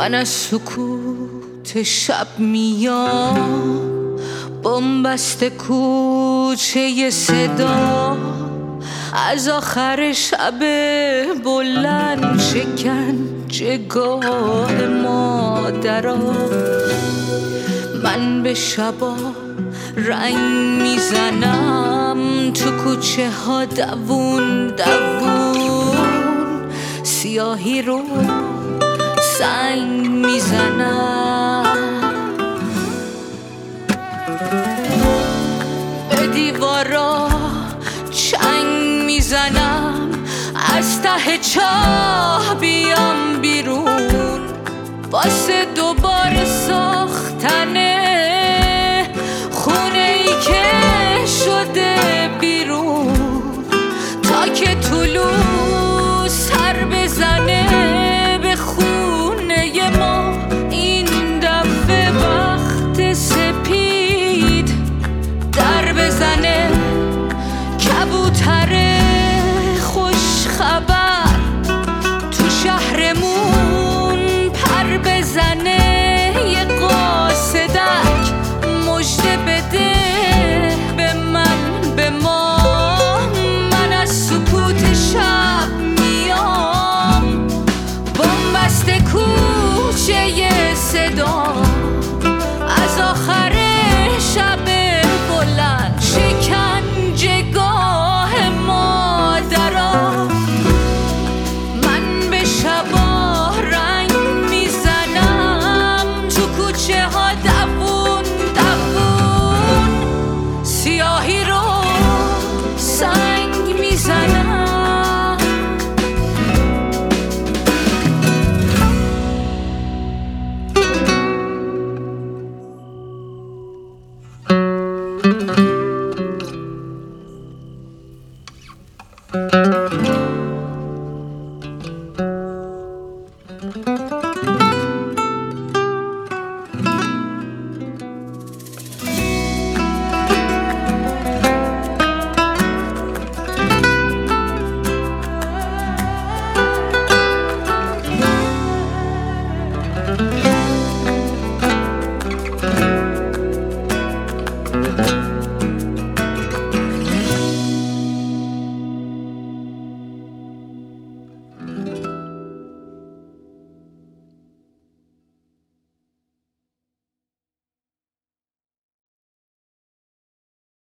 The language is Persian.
من از سکوت شب میام، بنبست کوچه صدا، از آخر شب بلند شکنجهگاه مادرها. من به شبا رنگ میزنم، تو کوچه ها دوون دوون، سیاهی رو سنگ میزنم، به دیوارا چنگ میزنم، از ته چاه بیام بیرون، واسه دوباره ساختن خونه ای که شده بیرون، تا که طلوع سر بزنه به خونه ما. این دفعه وقت سپید در بزنه، کبوتر خوش خبر تو شهرمون پر بزنه، یه قاصدک مژده بده به من به ما. من از سکوت شب میام، بنبست کوچه صدا،